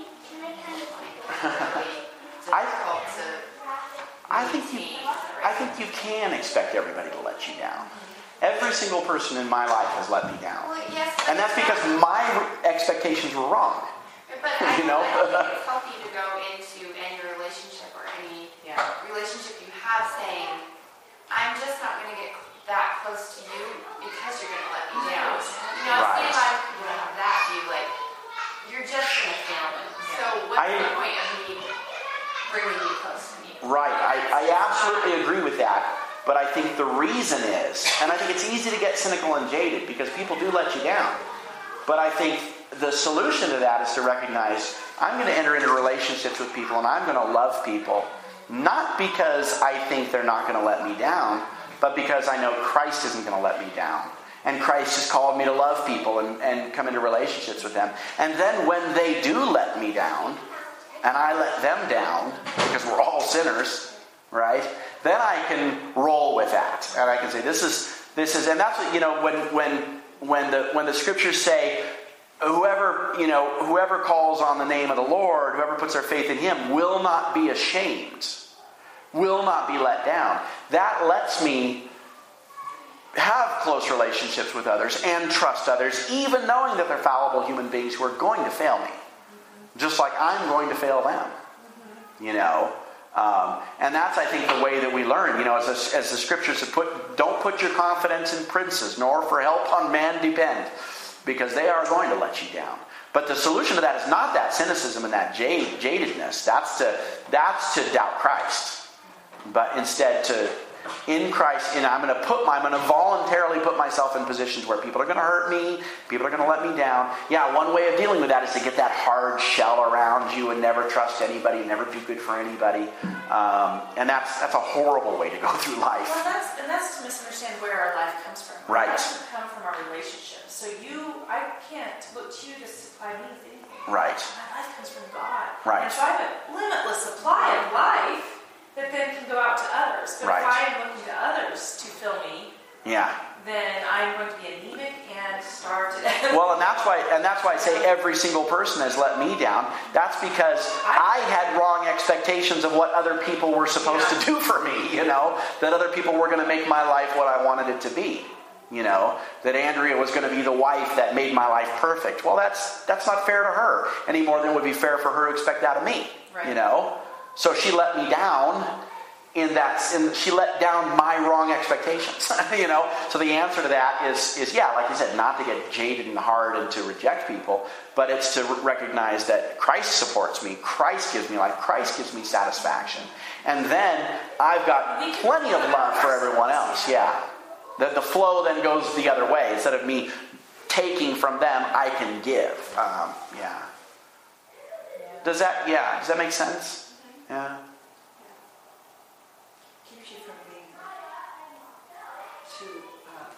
difficult to I think you, maintain. I think you can expect everybody to let you down. Every single person in my life has let me down, Well, yes, and that's because my expectations were wrong. But I, you know? I think it's healthy to go into any relationship or any Yeah. relationship you have saying, I'm just not going to get that close to you because you're going to let me down. You know, Right. see a lot of people that have that view, like, you're just going to fail me. So what's I- the point of me bringing you close to me? Right. I, I absolutely agree with that. But I think the reason is, and I think it's easy to get cynical and jaded because people do let you down. But I think the solution to that is to recognize I'm going to enter into relationships with people and I'm going to love people, not because I think they're not going to let me down, but because I know Christ isn't going to let me down. And Christ has called me to love people and, and come into relationships with them. And then when they do let me down, and I let them down, because we're all sinners, right? Then I can roll with that. And I can say, this is, this is, and that's what, you know, when, when, when the, when the scriptures say, whoever, you know, whoever calls on the name of the Lord, whoever puts their faith in him will not be ashamed. will not be let down. That lets me have close relationships with others and trust others, even knowing that they're fallible human beings who are going to fail me. Just like I'm going to fail them. You know? Um, and that's, I think, the way that we learn. You know, as, a, as the scriptures have put, don't put your confidence in princes, nor for help on man depend, because they are going to let you down. But the solution to that is not that cynicism and that jade, jadedness. That's to, that's to doubt Christ. But instead to, in Christ, and I'm going to put my, I'm going to voluntarily put myself in positions where people are going to hurt me, people are going to let me down. Yeah, one way of dealing with that is to get that hard shell around you and never trust anybody, never do good for anybody. Um, and that's that's a horrible way to go through life. Well, that's, and that's to misunderstand where our life comes from. Our Right. life doesn't come from our relationships. So you, I can't look to you to supply me with anything. Right. My life comes from God. Right. And so I have a limitless supply of life that then can go out to others. But Right. if I am looking to others to fill me, Yeah. then I'm going to be anemic and starve to death. Well, and that's why, and that's why I say every single person has let me down. That's because I had wrong expectations of what other people were supposed Yeah. to do for me. You know, that other people were going to make my life what I wanted it to be. You know, that Andrea was going to be the wife that made my life perfect. Well, that's that's not fair to her any more than it would be fair for her to expect that of me. Right. You know, so she let me down. In that, in, she let down my wrong expectations, you know. So the answer to that is, is yeah, like you said, not to get jaded and hard and to reject people, but it's to recognize that Christ supports me, Christ gives me life, Christ gives me satisfaction, and then I've got plenty of love for everyone else. Yeah, that the flow then goes the other way. Instead of me taking from them, I can give. Um, yeah. Does that? Yeah. Does that make sense? Yeah. Keeps you from being too um,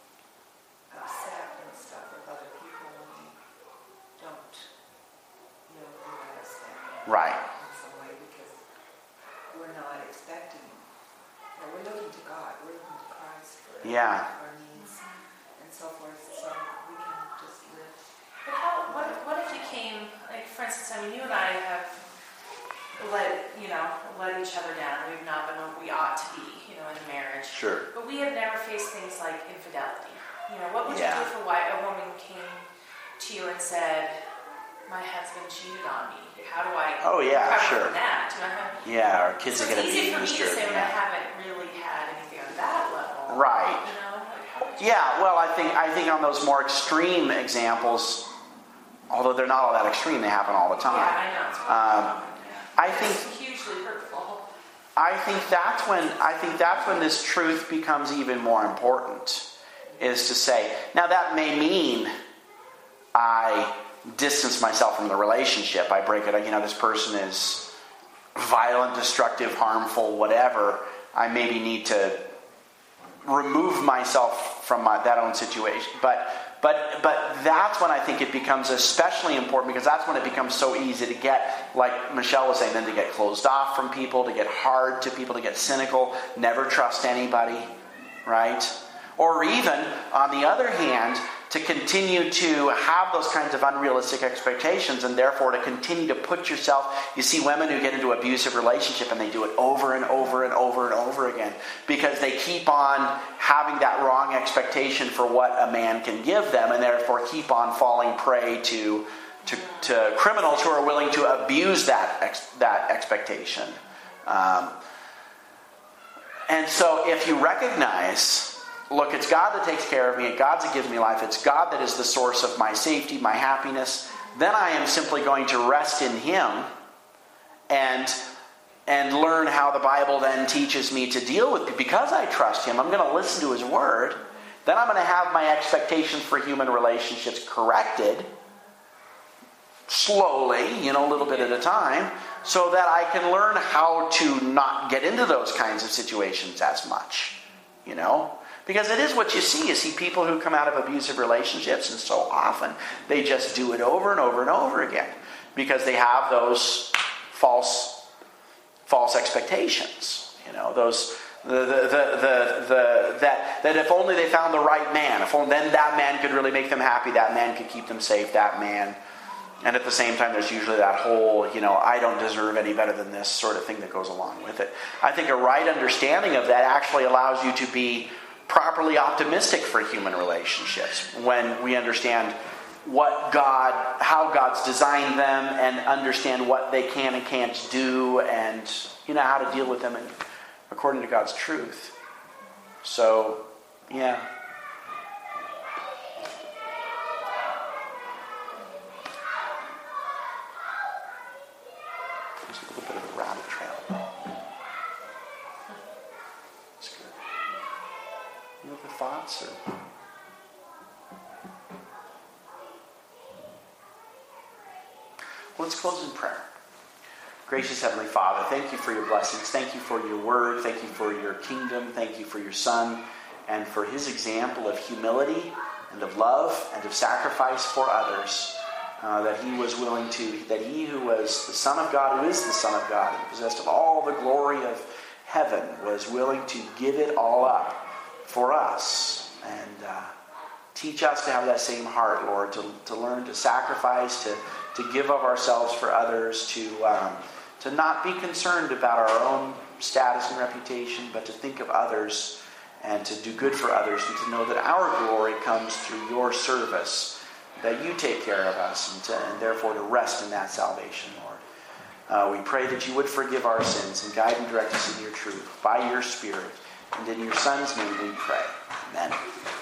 upset and stuff with other people when you don't, you know, realize that Right. in some way, because we're not expecting. You know, we're looking to God. We're looking to Christ for Yeah. our needs and so forth. So we can just live. But how, what, what if you came, like for instance, I mean, you and I have let, you know, let each other down. We've not been what we ought to be, you know, in a marriage. Sure. But we have never faced things like infidelity. You know, what would Yeah. you do if a, wife, a woman came to you and said, my husband cheated on me? How do I Oh, yeah, recover sure. from that? Do I have, Yeah, our kids so are going it's to be easy for me to used. say when I Yeah. haven't really had anything on that level. Right. You know, like how would you Yeah, well, I think I think on those more extreme examples, although they're not all that extreme, they happen all the time. Yeah, I know. It's really Um, common, yeah. I think It's hugely hurtful. I think that's when I think that's when this truth becomes even more important. Is to say, now that may mean I distance myself from the relationship. I break it. You know, this person is violent, destructive, harmful, whatever. I maybe need to remove myself from my, that own situation. But but but that's when I think it becomes especially important, because that's when it becomes so easy to get, like Michelle was saying, then to get closed off from people, to get hard to people, to get cynical, never trust anybody, right? Or even, on the other hand, to continue to have those kinds of unrealistic expectations, and therefore to continue to put yourself... You see women who get into abusive relationship and they do it over and over and over and over again because they keep on having that wrong expectation for what a man can give them, and therefore keep on falling prey to to, to criminals who are willing to abuse that ex, that expectation. Um, and so if you recognize... Look, it's God that takes care of me. It's God that gives me life. It's God that is the source of my safety, my happiness. Then I am simply going to rest in Him and, and learn how the Bible then teaches me to deal with it. Because I trust Him, I'm going to listen to His Word. Then I'm going to have my expectations for human relationships corrected slowly, you know, a little bit at a time, so that I can learn how to not get into those kinds of situations as much, you know. Because it is what you see. You see people who come out of abusive relationships, and so often they just do it over and over and over again because they have those false false expectations. You know, those the the the, the, the that that if only they found the right man, if only then that man could really make them happy, that man could keep them safe, that man And at the same time, there's usually that whole, you know, I don't deserve any better than this sort of thing that goes along with it. I think a right understanding of that actually allows you to be properly optimistic for human relationships when we understand what God, how God's designed them, and understand what they can and can't do, and you know how to deal with them in, according to God's truth. So, yeah. There's a little bit of a rabbit trail. That's good. Any other thoughts? Or? Let's close in prayer. Gracious Heavenly Father, thank you for your blessings. Thank you for your word. Thank you for your kingdom. Thank you for your Son and for his example of humility and of love and of sacrifice for others. Uh, that he was willing to, that he who was the Son of God, who is the Son of God, and possessed of all the glory of heaven, was willing to give it all up for us. And uh, teach us to have that same heart, Lord, to, to learn to sacrifice, to, to give of ourselves for others, to, um, to not be concerned about our own status and reputation, but to think of others and to do good for others, and to know that our glory comes through your service, that you take care of us, and, to, and therefore to rest in that salvation, Lord. Uh, we pray that you would forgive our sins and guide and direct us in your truth by your Spirit. And in your Son's name we pray. Amen.